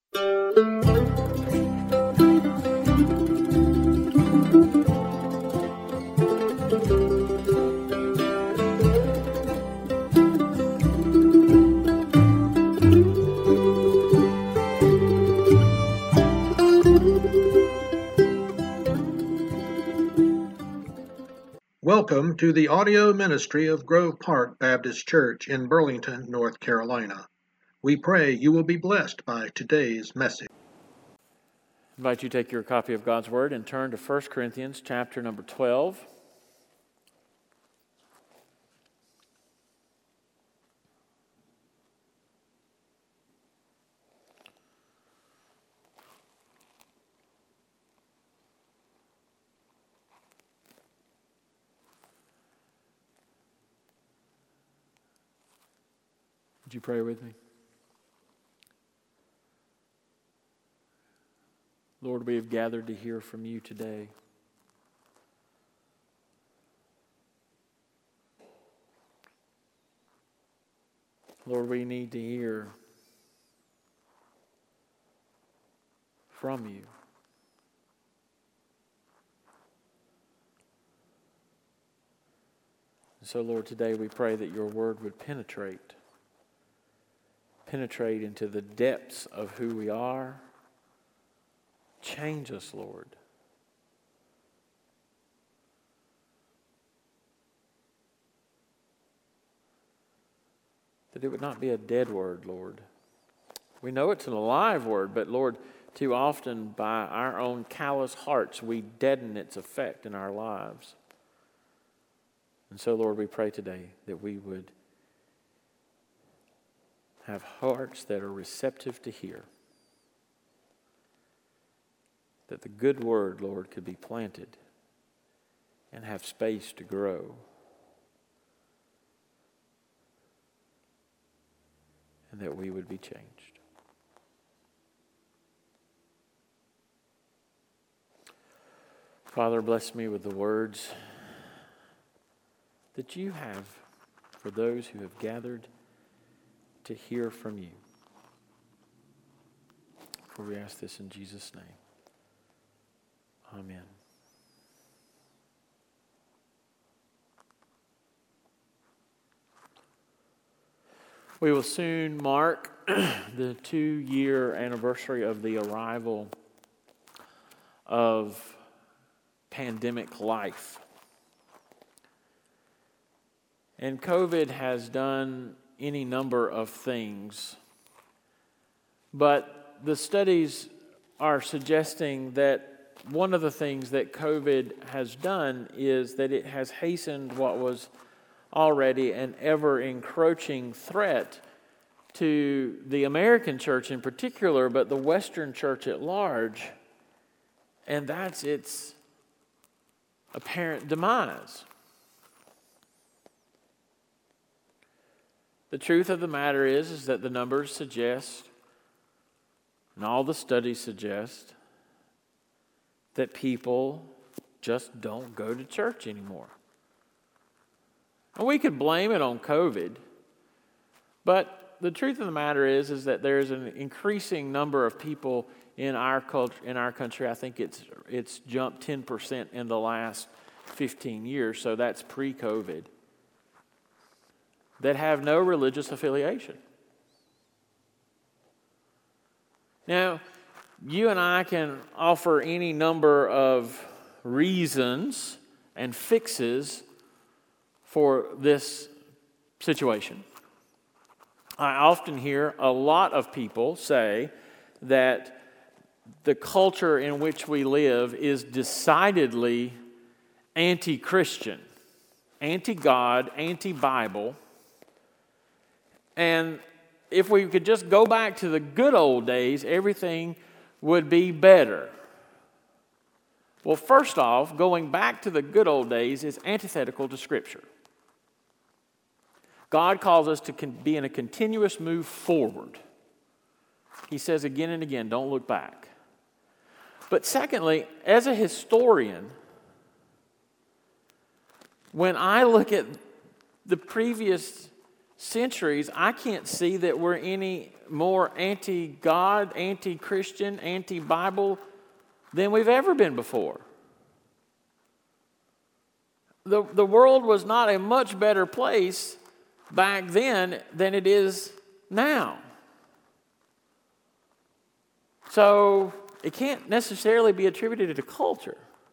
Welcome to the audio ministry of Grove Park Baptist Church in Burlington, North Carolina. We pray you will be blessed by today's message. I invite you to take your copy of God's Word and turn to 1 Corinthians chapter number 12. Would you pray with me? Lord, we have gathered to hear from you today. Lord, we need to hear from you. And so, Lord, today we pray that your word would penetrate into the depths of who we are. Change us, Lord. That it would not be a dead word, Lord. We know it's an alive word, but Lord, too often by our own callous hearts, we deaden its effect in our lives. And so, Lord, we pray today that we would have hearts that are receptive to hear. That the good word, Lord, could be planted and have space to grow. And that we would be changed. Father, bless me with the words that you have for those who have gathered to hear from you. For we ask this in Jesus' name. Amen. We will soon mark the 2-year anniversary of the arrival of pandemic life. And COVID has done any number of things, but the studies are suggesting that one of the things that COVID has done is that it has hastened what was already an ever-encroaching threat to the American church in particular, but the Western church at large, and that's its apparent demise. The truth of the matter is that the numbers suggest, and all the studies suggest, that people just don't go to church anymore. And we could blame it on COVID, but the truth of the matter is that there's an increasing number of people in our culture, in our country. I think it's jumped 10% in the last 15 years, so that's pre-COVID, that have no religious affiliation. Now, you and I can offer any number of reasons and fixes for this situation. I often hear a lot of people say that the culture in which we live is decidedly anti-Christian, anti-God, anti-Bible. And if we could just go back to the good old days, everything would be better. Well, first off, going back to the good old days is antithetical to Scripture. God calls us to be in a continuous move forward. He says again and again, don't look back. But secondly, as a historian, when I look at the previous centuries, I can't see that we're any more anti-God, anti-Christian, anti-Bible than we've ever been before. The world was not a much better place back then than it is now. So it can't necessarily be attributed to culture.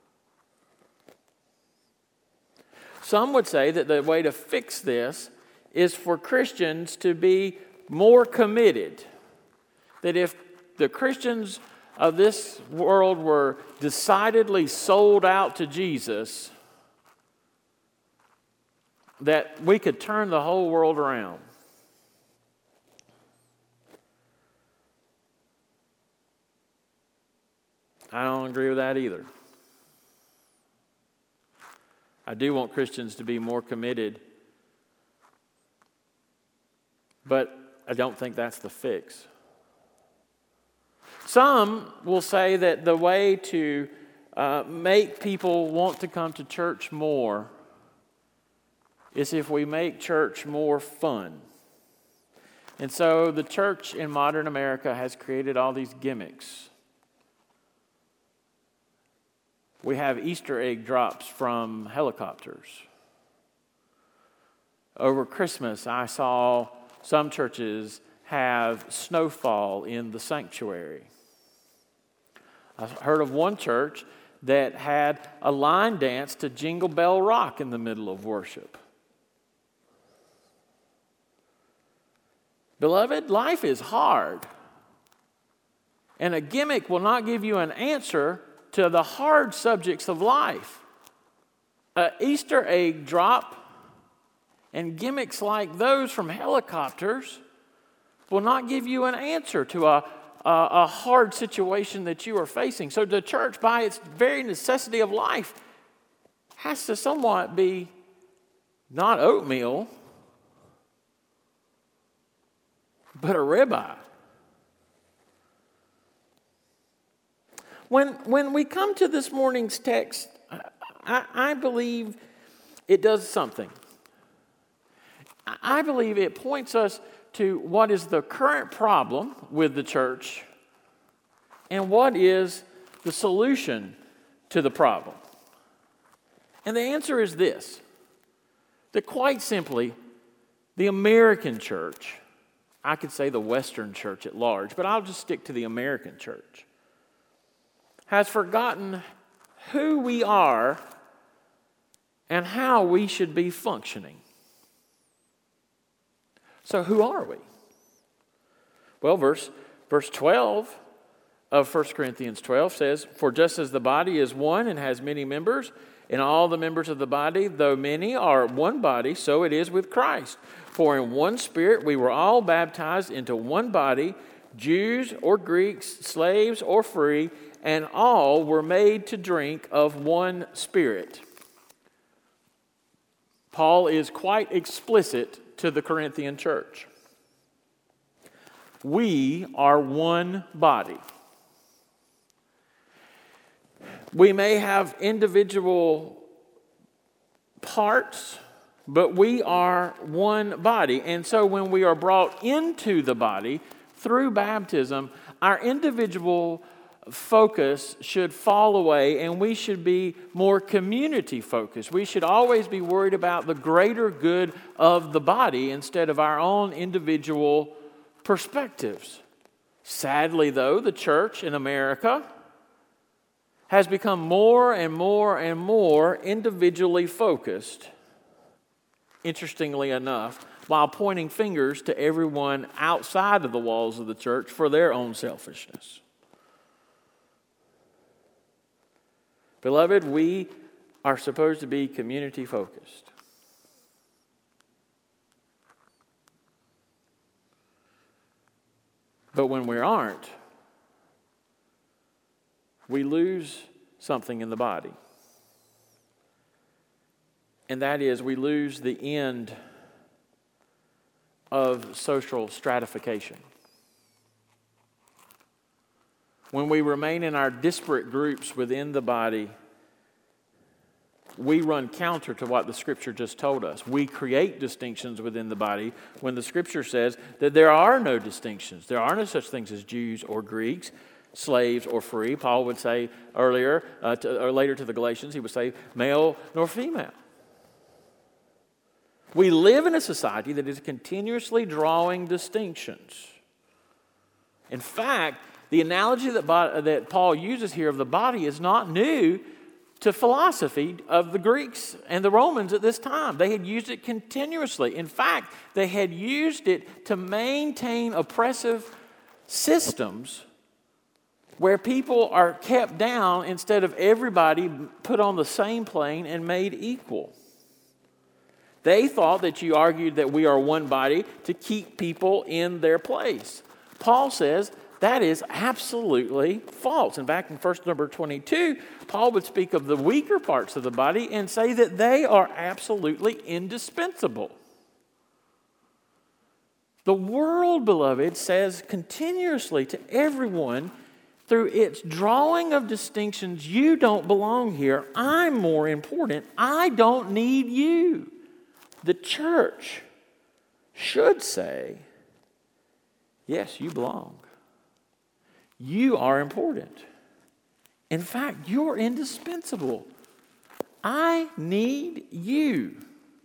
Some would say that the way to fix this is for Christians to be more committed. That if the Christians of this world were decidedly sold out to Jesus, that we could turn the whole world around. I don't agree with that either. I do want Christians to be more committed, but I don't think that's the fix. Some will say that the way to make people want to come to church more is if we make church more fun. And so the church in modern America has created all these gimmicks. We have Easter egg drops from helicopters. Over Christmas, I saw some churches have snowfall in the sanctuary. I heard of one church that had a line dance to Jingle Bell Rock in the middle of worship. Beloved, life is hard. And a gimmick will not give you an answer to the hard subjects of life. An Easter egg drop and gimmicks like those from helicopters will not give you an answer to a hard situation that you are facing. So the church, by its very necessity of life, has to somewhat be not oatmeal, but a ribeye. When we come to this morning's text, I believe it does something. I believe it points us to what is the current problem with the church and what is the solution to the problem. And the answer is this, that quite simply, the American church, I could say the Western church at large, but I'll just stick to the American church, has forgotten who we are and how we should be functioning. So who are we? Well, verse 12 of 1 Corinthians 12 says, "For just as the body is one and has many members, and all the members of the body, though many, are one body, so it is with Christ. For in one Spirit we were all baptized into one body, Jews or Greeks, slaves or free, and all were made to drink of one Spirit." Paul is quite explicit to the Corinthian church. We are one body. We may have individual parts, but we are one body. And so when we are brought into the body through baptism, our individual focus should fall away and we should be more community focused. We should always be worried about the greater good of the body instead of our own individual perspectives. Sadly, though, the church in America has become more and more and more individually focused, interestingly enough, while pointing fingers to everyone outside of the walls of the church for their own selfishness. Beloved, we are supposed to be community focused. But when we aren't, we lose something in the body. And that is, we lose the end of social stratification. When we remain in our disparate groups within the body, we run counter to what the Scripture just told us. We create distinctions within the body when the Scripture says that there are no distinctions. There are no such things as Jews or Greeks, slaves or free. Paul would say earlier, or later to the Galatians, he would say male nor female. We live in a society that is continuously drawing distinctions. In fact, the analogy that Paul uses here of the body is not new to philosophy of the Greeks and the Romans at this time. They had used it continuously. In fact, they had used it to maintain oppressive systems where people are kept down instead of everybody put on the same plane and made equal. They thought that you argued that we are one body to keep people in their place. Paul says that is absolutely false. In fact, in verse number 22, Paul would speak of the weaker parts of the body and say that they are absolutely indispensable. The world, beloved, says continuously to everyone through its drawing of distinctions, you don't belong here. I'm more important. I don't need you. The church should say, yes, you belong. You are important. In fact, you're indispensable. I need you.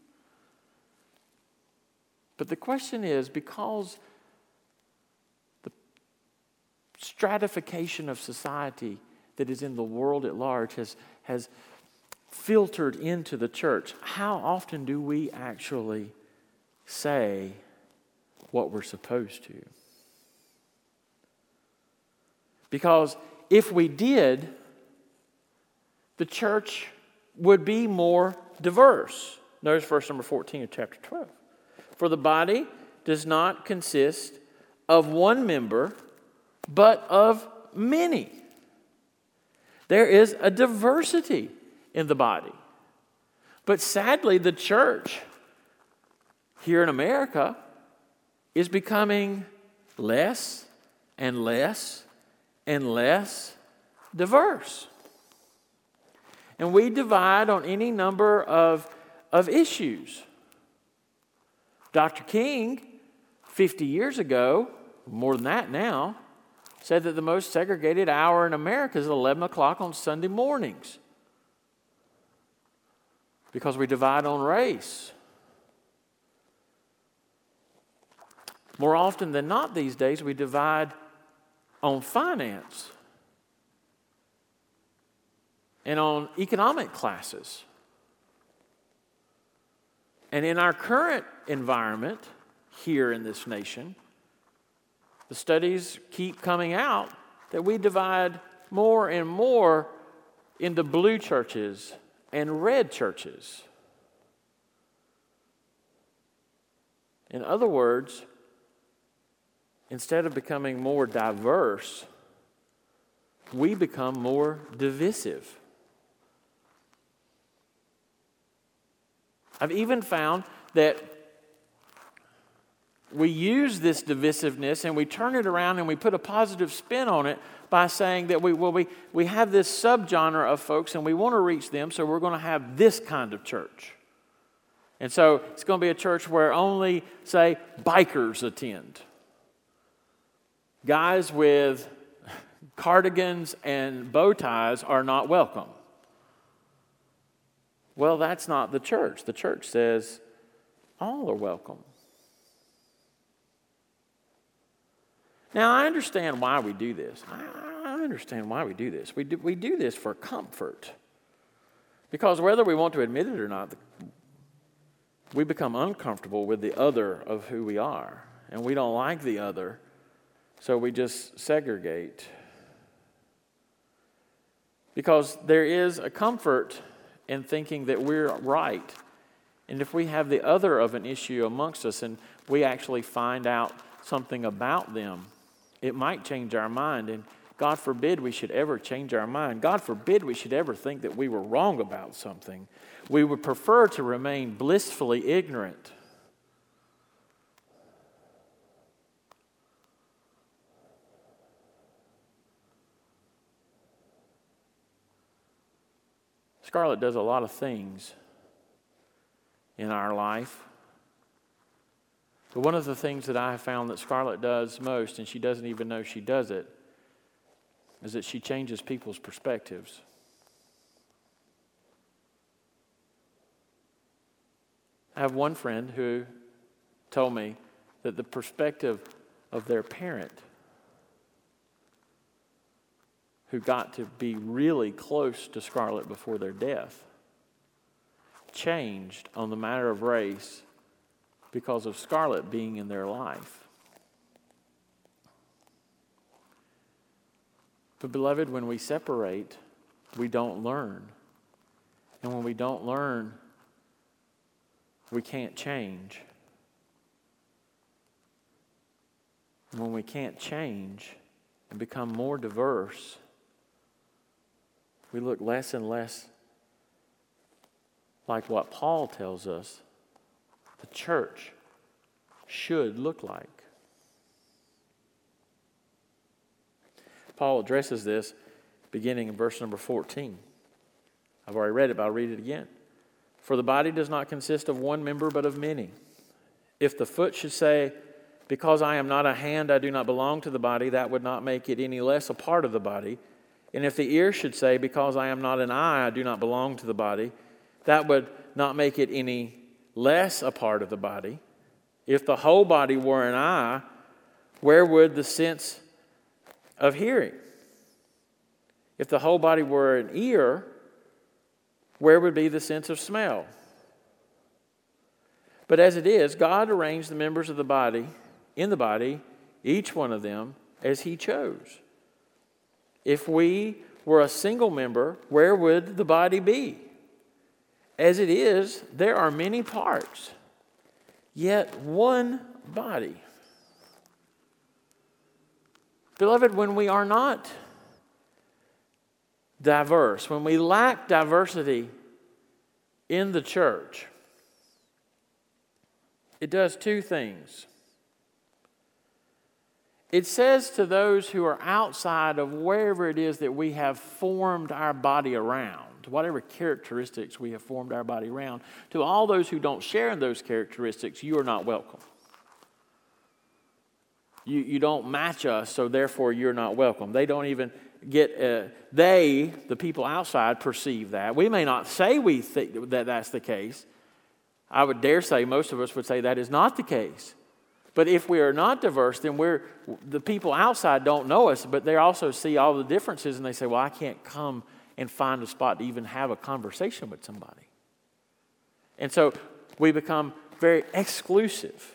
But the question is, because the stratification of society that is in the world at large has filtered into the church, how often do we actually say what we're supposed to? Because if we did, the church would be more diverse. Notice verse number 14 of chapter 12. For the body does not consist of one member, but of many. There is a diversity in the body. But sadly, the church here in America is becoming less and less and less diverse. And we divide on any number of issues. Dr. King, 50 years ago, more than that now, said that the most segregated hour in America is 11 o'clock on Sunday mornings. Because we divide on race. More often than not these days, we divide on finance and on economic classes. And in our current environment here in this nation, the studies keep coming out that we divide more and more into blue churches and red churches. In other words, instead of becoming more diverse, we become more divisive. I've even found that we use this divisiveness and we turn it around and we put a positive spin on it by saying that we have this subgenre of folks and we want to reach them, so we're going to have this kind of church. And so it's going to be a church where only, say, bikers attend. Guys with cardigans and bow ties are not welcome. Well, that's not the church. The church says all are welcome. Now, I understand why we do this. I understand why we do this. We do this for comfort. Because whether we want to admit it or not, we become uncomfortable with the other of who we are. And we don't like the other, so we just segregate. Because there is a comfort in thinking that we're right. And if we have the other of an issue amongst us and we actually find out something about them, it might change our mind. And God forbid we should ever change our mind. God forbid we should ever think that we were wrong about something. We would prefer to remain blissfully ignorant. Scarlett does a lot of things in our life. But one of the things that I have found that Scarlett does most, and she doesn't even know she does it, is that she changes people's perspectives. I have one friend who told me that the perspective of their parent, who got to be really close to Scarlett before their death, changed on the matter of race because of Scarlett being in their life. But beloved, when we separate, we don't learn. And when we don't learn, we can't change. And when we can't change and become more diverse, we look less and less like what Paul tells us the church should look like. Paul addresses this beginning in verse number 14. I've already read it, but I'll read it again. For the body does not consist of one member, but of many. If the foot should say, because I am not a hand, I do not belong to the body, that would not make it any less a part of the body. And if the ear should say, because I am not an eye, I do not belong to the body, that would not make it any less a part of the body. If the whole body were an eye, where would the sense of hearing? If the whole body were an ear, where would be the sense of smell? But as it is, God arranged the members of the body, in the body, each one of them, as He chose. If we were a single member, where would the body be? As it is, there are many parts, yet one body. Beloved, when we are not diverse, when we lack diversity in the church, it does two things. It says to those who are outside of wherever it is that we have formed our body around, whatever characteristics we have formed our body around, to all those who don't share in those characteristics, you are not welcome. You don't match us, so therefore you're not welcome. They don't even get, the people outside, perceive that. We may not say we think that that's the case. I would dare say most of us would say that is not the case. But if we are not diverse, then the people outside don't know us, but they also see all the differences and they say, well, I can't come and find a spot to even have a conversation with somebody. And so we become very exclusive.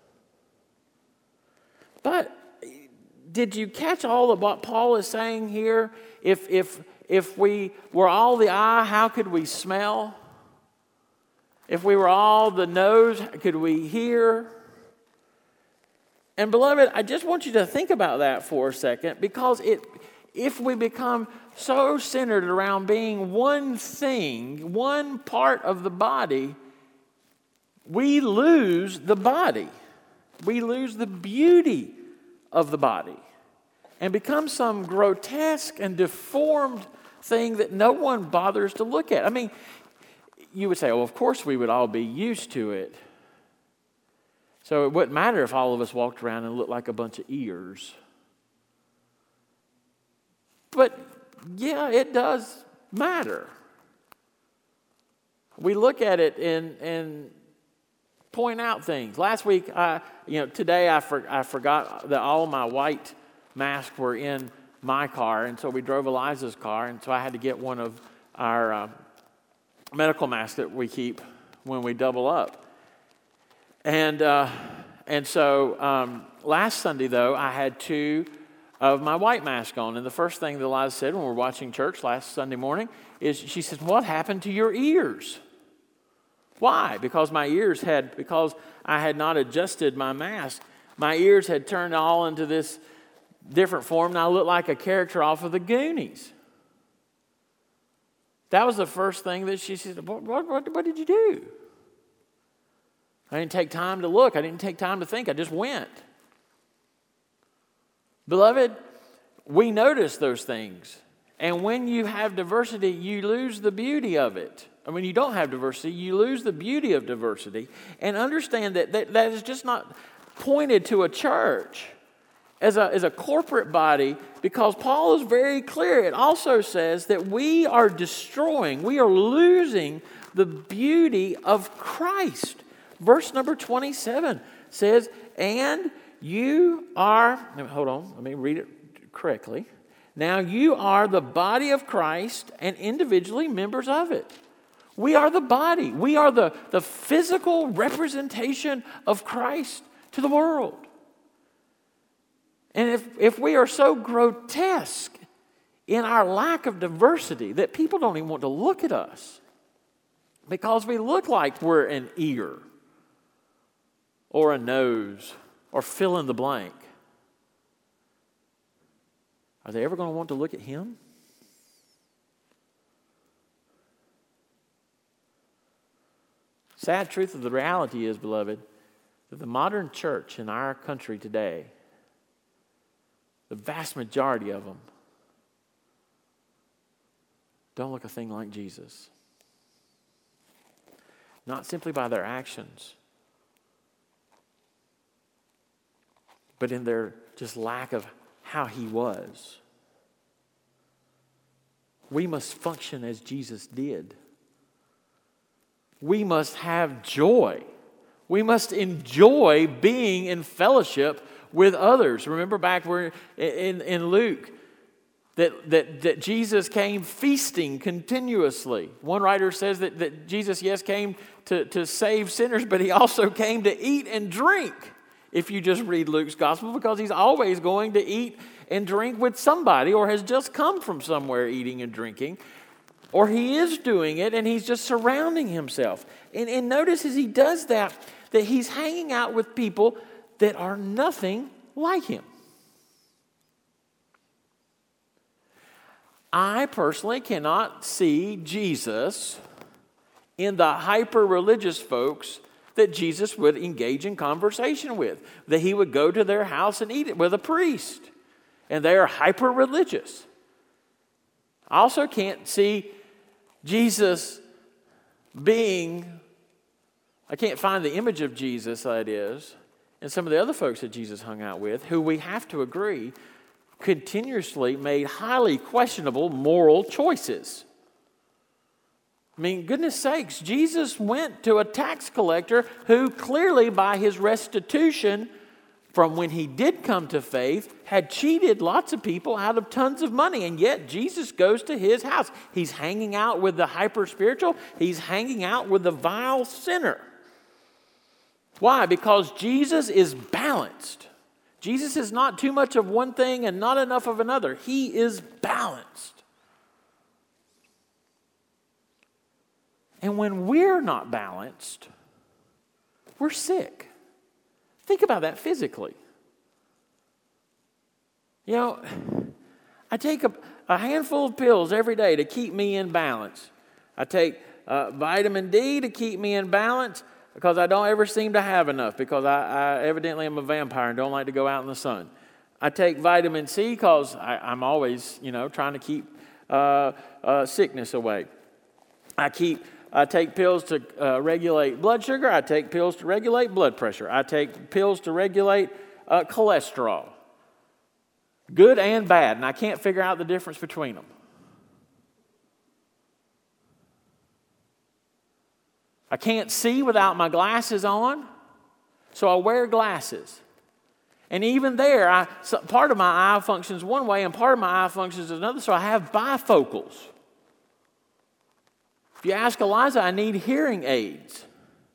But did you catch all of what Paul is saying here? If we were all the eye, how could we smell? If we were all the nose, could we hear? And beloved, I just want you to think about that for a second, because if we become so centered around being one thing, one part of the body, we lose the body. We lose the beauty of the body and become some grotesque and deformed thing that no one bothers to look at. I mean, you would say, well, of course we would all be used to it. So it wouldn't matter if all of us walked around and looked like a bunch of ears. But yeah, it does matter. We look at it and point out things. Last week, today I forgot that all my white masks were in my car, and so we drove Eliza's car, and so I had to get one of our medical masks that we keep when we double up. And so last Sunday, though, I had two of my white masks on. And the first thing that Eliza said when we were watching church last Sunday morning is, she said, what happened to your ears? Why? Because I had not adjusted my mask, my ears had turned all into this different form, and I looked like a character off of the Goonies. That was the first thing that she said, what did you do? I didn't take time to look. I didn't take time to think. I just went. Beloved, we notice those things. And when you have diversity, you lose the beauty of it. And when you don't have diversity, you lose the beauty of diversity. And understand that is just not pointed to a church as a corporate body, because Paul is very clear. It also says that we are losing the beauty of Christ. Verse number 27 says, and you are, hold on, let me read it correctly. Now you are the body of Christ and individually members of it. We are the body. We are the physical representation of Christ to the world. And if we are so grotesque in our lack of diversity that people don't even want to look at us because we look like we're an ear or a nose or fill in the blank, are they ever going to want to look at him? Sad truth of the reality is, beloved, that the modern church in our country today, the vast majority of them don't look a thing like Jesus. Not simply by their actions, but in their just lack of how he was. We must function as Jesus did. We must have joy. We must enjoy being in fellowship with others. Remember back where in Luke that Jesus came feasting continuously. One writer says that Jesus, yes, came to save sinners, but he also came to eat and drink, if you just read Luke's gospel, because he's always going to eat and drink with somebody, or has just come from somewhere eating and drinking, or he is doing it and he's just surrounding himself. And notice as he does that he's hanging out with people that are nothing like him. I personally cannot see Jesus in the hyper-religious folks that Jesus would engage in conversation with, that he would go to their house and eat it with a priest, and they are hyper-religious. I also can't see Jesus I can't find the image of Jesus, that is, and some of the other folks that Jesus hung out with, who we have to agree continuously made highly questionable moral choices. I mean, goodness sakes, Jesus went to a tax collector who clearly by his restitution from when he did come to faith had cheated lots of people out of tons of money, and yet Jesus goes to his house. He's hanging out with the hyper-spiritual. He's hanging out with the vile sinner. Why? Because Jesus is balanced. Jesus is not too much of one thing and not enough of another. He is balanced. And when we're not balanced, we're sick. Think about that physically. You know, I take a handful of pills every day to keep me in balance. I take vitamin D to keep me in balance because I don't ever seem to have enough, because I evidently am a vampire and don't like to go out in the sun. I take vitamin C because I'm always, trying to keep sickness away. I take pills to regulate blood sugar. I take pills to regulate blood pressure. I take pills to regulate cholesterol. Good and bad, and I can't figure out the difference between them. I can't see without my glasses on, so I wear glasses. And even there, part of my eye functions one way and part of my eye functions another, so I have bifocals. If you ask Eliza, I need hearing aids.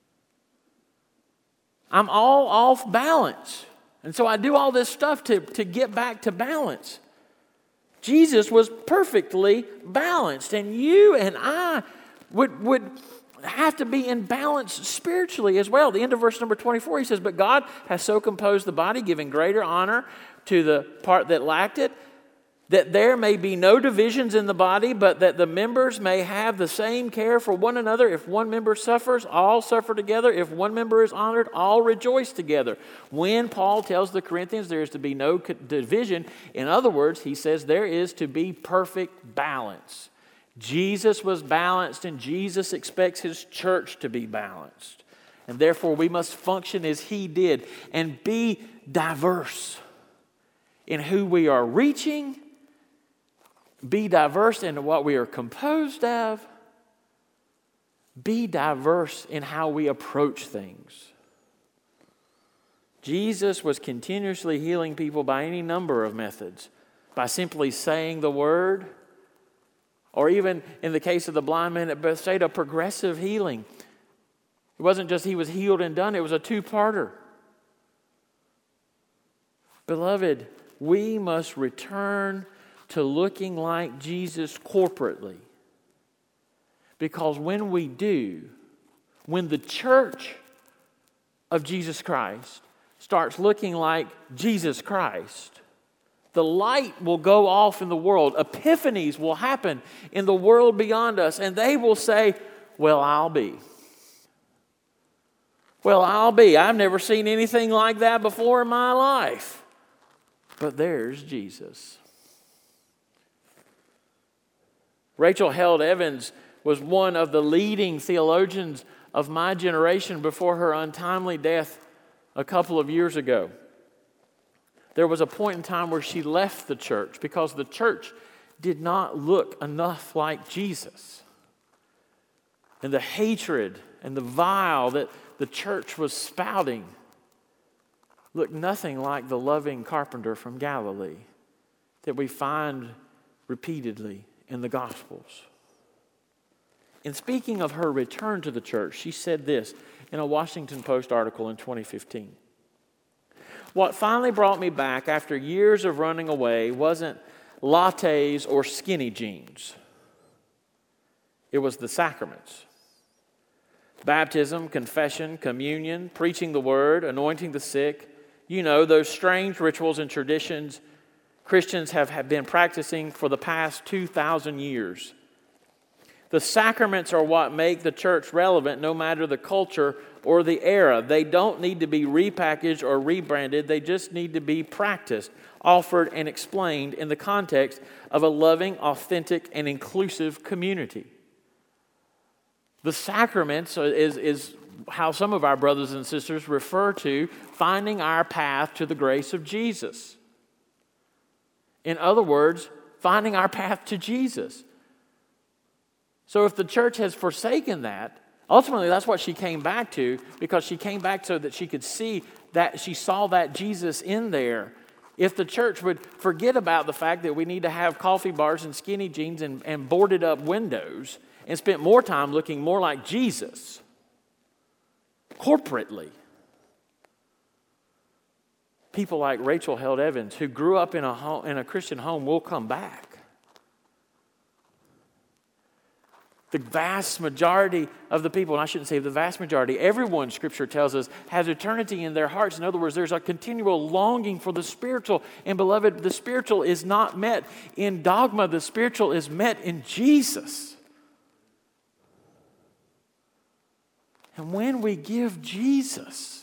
I'm all off balance. And so I do all this stuff to get back to balance. Jesus was perfectly balanced. And you and I would have to be in balance spiritually as well. The end of verse number 24, he says, but God has so composed the body, giving greater honor to the part that lacked it, that there may be no divisions in the body, but that the members may have the same care for one another. If one member suffers, all suffer together. If one member is honored, all rejoice together. When Paul tells the Corinthians there is to be no division, in other words, he says there is to be perfect balance. Jesus was balanced, and Jesus expects his church to be balanced. And therefore, we must function as he did and be diverse in who we are reaching, be diverse in what we are composed of, be diverse in how we approach things. Jesus was continuously healing people by any number of methods, by simply saying the word, or even in the case of the blind man at Bethsaida, progressive healing. It wasn't just he was healed and done, it was a two-parter. Beloved, we must return to looking like Jesus corporately. Because when we do, when the church of Jesus Christ starts looking like Jesus Christ, the light will go off in the world. Epiphanies will happen in the world beyond us, and they will say, well, I'll be. Well, I'll be. I've never seen anything like that before in my life. But there's Jesus. Rachel Held Evans was one of the leading theologians of my generation before her untimely death a couple of years ago. There was a point in time where she left the church because the church did not look enough like Jesus. And the hatred and the vile that the church was spouting looked nothing like the loving carpenter from Galilee that we find repeatedly in the Gospels. In speaking of her return to the church, she said this in a Washington Post article in 2015. What finally brought me back after years of running away wasn't lattes or skinny jeans. It was the sacraments. Baptism, confession, communion, preaching the word, anointing the sick. You know, those strange rituals and traditions Christians have been practicing for the past 2,000 years. The sacraments are what make the church relevant no matter the culture or the era. They don't need to be repackaged or rebranded. They just need to be practiced, offered, and explained in the context of a loving, authentic, and inclusive community. The sacraments is how some of our brothers and sisters refer to finding our path to the grace of Jesus. In other words, finding our path to Jesus. So if the church has forsaken that, ultimately that's what she came back to, because she came back so that she could see that she saw that Jesus in there. If the church would forget about the fact that we need to have coffee bars and skinny jeans and boarded up windows and spent more time looking more like Jesus corporately. People like Rachel Held Evans, who grew up in a Christian home, will come back. The vast majority of the people, and I shouldn't say the vast majority, everyone, Scripture tells us, has eternity in their hearts. In other words, there's a continual longing for the spiritual. And beloved, the spiritual is not met in dogma. The spiritual is met in Jesus. And when we give Jesus,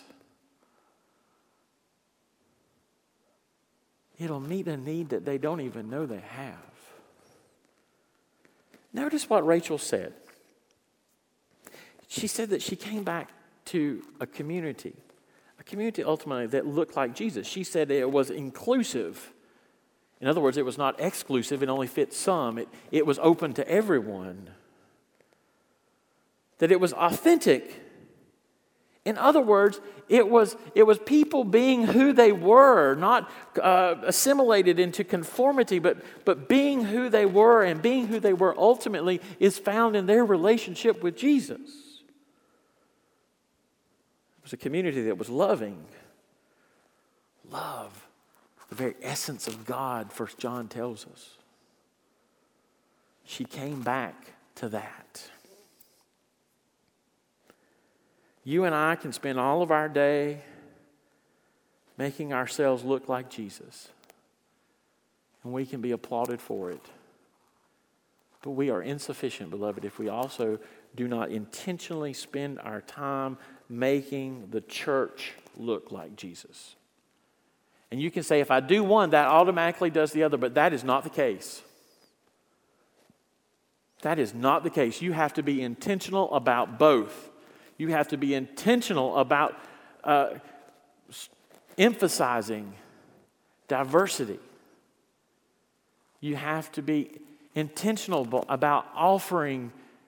it'll meet a need that they don't even know they have. Notice what Rachel said. She said that she came back to a community ultimately that looked like Jesus. She said it was inclusive. In other words, it was not exclusive, it only fit some. It was open to everyone. That it was authentic. In other words, it was people being who they were, not assimilated into conformity, but being who they were, and being who they were ultimately is found in their relationship with Jesus. It was a community that was loving. Love, the very essence of God, 1 John tells us. She came back to that. You and I can spend all of our day making ourselves look like Jesus. And we can be applauded for it. But we are insufficient, beloved, if we also do not intentionally spend our time making the church look like Jesus. And you can say, if I do one, that automatically does the other, but that is not the case. That is not the case. You have to be intentional about both. You have to be intentional about emphasizing diversity. You have to be intentional about offering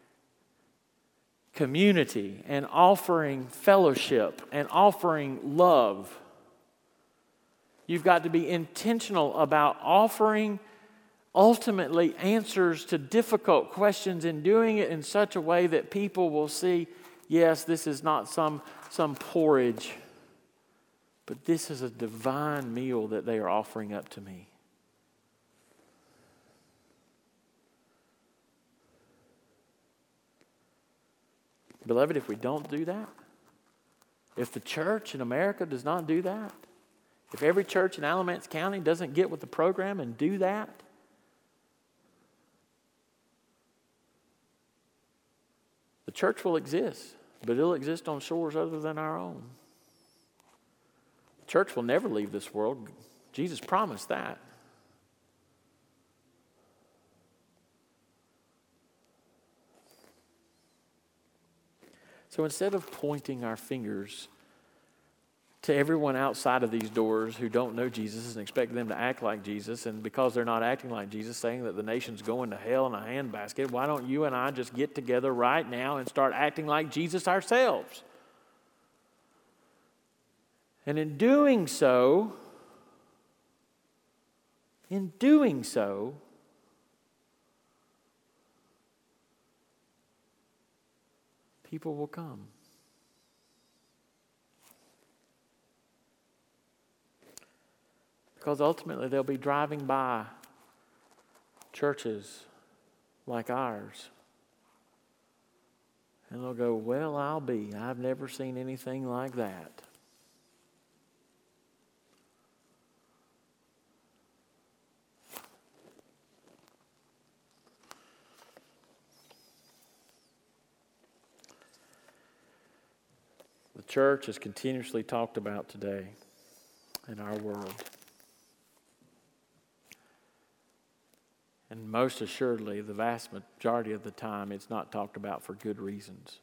community and offering fellowship and offering love. You've got to be intentional about offering ultimately answers to difficult questions and doing it in such a way that people will see, yes, this is not some porridge, but this is a divine meal that they are offering up to me. Beloved, if we don't do that, if the church in America does not do that, if every church in Alamance County doesn't get with the program and do that, the church will exist, but it'll exist on shores other than our own. The church will never leave this world. Jesus promised that. So instead of pointing our fingers to everyone outside of these doors who don't know Jesus and expect them to act like Jesus, and because they're not acting like Jesus, saying that the nation's going to hell in a handbasket, why don't you and I just get together right now and start acting like Jesus ourselves? And in doing so, people will come. Because ultimately they'll be driving by churches like ours. And they'll go, well, I've never seen anything like that. The church is continuously talked about today in our world. And most assuredly, the vast majority of the time, it's not talked about for good reasons.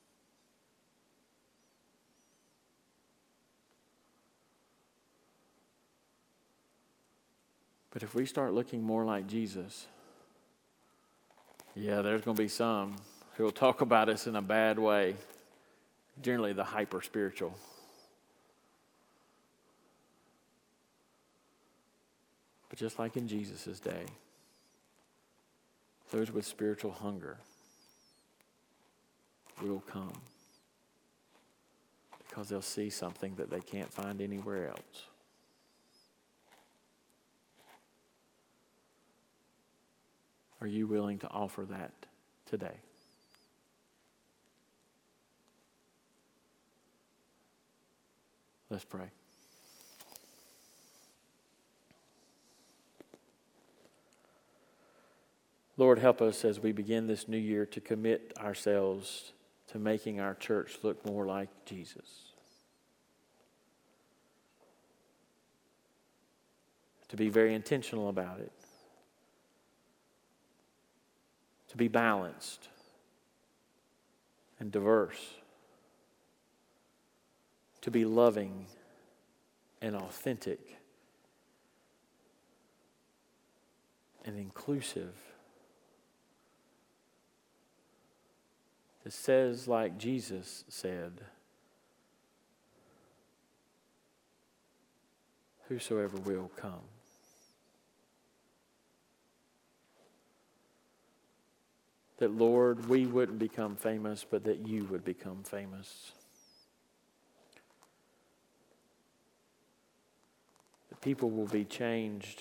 But if we start looking more like Jesus, yeah, there's going to be some who will talk about us in a bad way, generally the hyper-spiritual. But just like in Jesus' day, those with spiritual hunger will come because they'll see something that they can't find anywhere else. Are you willing to offer that today? Let's pray. Lord, help us as we begin this new year to commit ourselves to making our church look more like Jesus. To be very intentional about it. To be balanced and diverse. To be loving and authentic and inclusive. It says, like Jesus said, whosoever will come. That, Lord, we wouldn't become famous, but that you would become famous. That people will be changed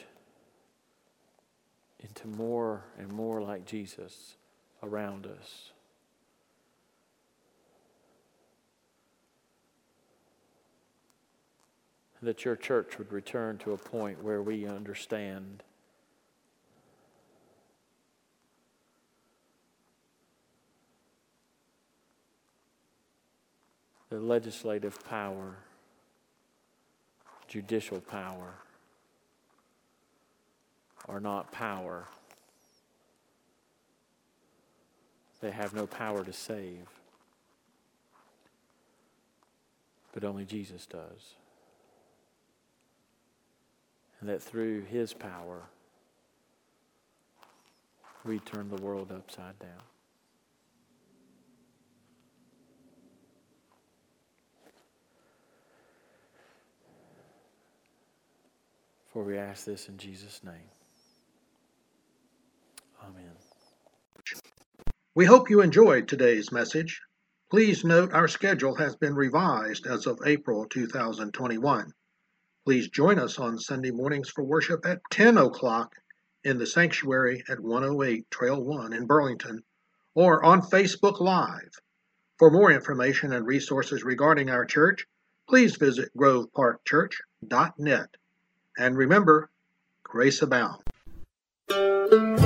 into more and more like Jesus around us. That your church would return to a point where we understand the legislative power, judicial power, are not power. They have no power to save. But only Jesus does. And that through His power, we turn the world upside down. For we ask this in Jesus' name. Amen. We hope you enjoyed today's message. Please note our schedule has been revised as of April 2021. Please join us on Sunday mornings for worship at 10 o'clock in the sanctuary at 108 Trail 1 in Burlington, or on Facebook Live. For more information and resources regarding our church, please visit groveparkchurch.net. And remember, grace abound.